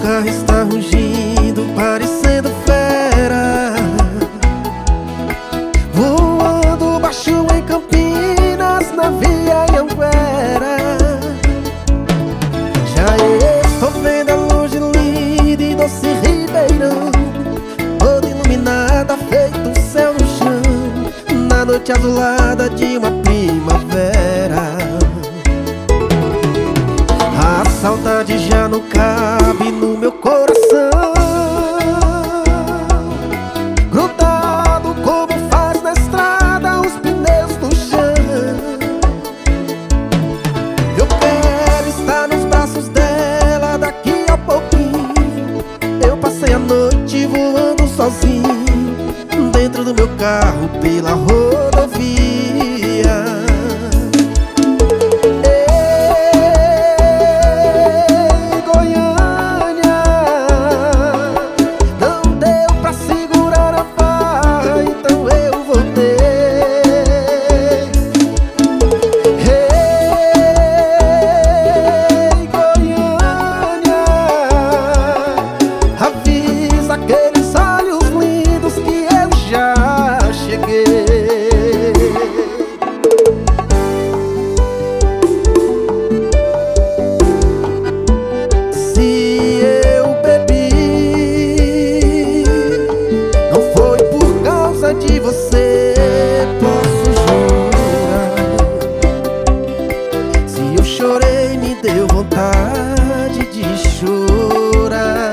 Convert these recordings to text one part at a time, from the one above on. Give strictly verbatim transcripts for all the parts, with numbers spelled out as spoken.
carro está rugindo, parecendo fera, voando baixo em Campinas, na via Anhanguera. Já estou vendo a luz de Lida e Doce Ribeirão, toda iluminada, feito o céu no chão, na noite azulada de uma primavera. A saudade já não cabe no meu coração, grudado como faz na estrada os pneus no chão. Eu quero estar nos braços dela daqui a pouquinho. Eu passei a noite voando sozinho, dentro do meu carro pela rodovia. Aqueles olhos lindos que eu já cheguei. Se eu bebi, não foi por causa de você, posso jurar. Se eu chorei, me deu vontade de chorar,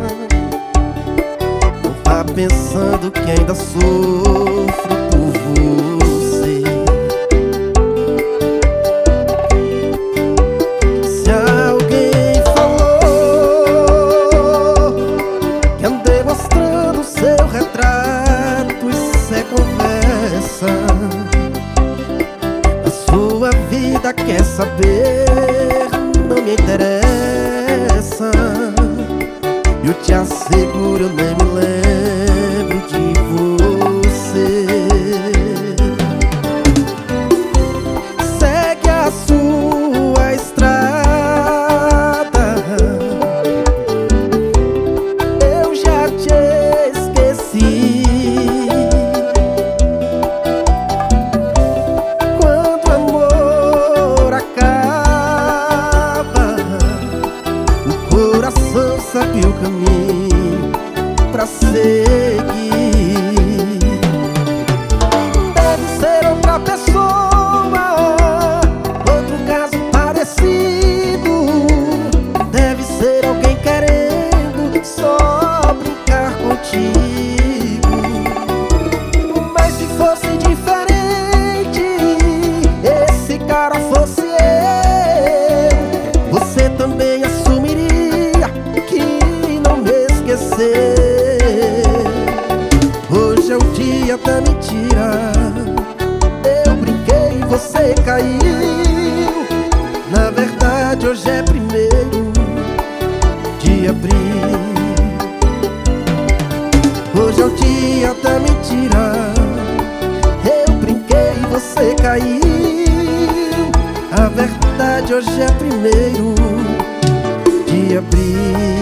pensando que ainda sofro por você. Se alguém falou que andei mostrando seu retrato, isso é conversa. A sua vida quer saber, não me interessa. Eu te asseguro, eu nem me lembro de você. Segue a sua estrada, eu já te esqueci. Quando o amor acaba, o coração sabe o caminho pra seguir. Deve ser outra pessoa, outro caso parecido. Deve ser alguém querendo só brincar contigo. Mas se fosse diferente, esse cara fosse eu, você também assumiria que não me esqueceu. Hoje é o dia da mentira, eu brinquei e você caiu. Na verdade hoje é primeiro de abril. Hoje é o dia da mentira, eu brinquei e você caiu. A verdade hoje é primeiro de abril.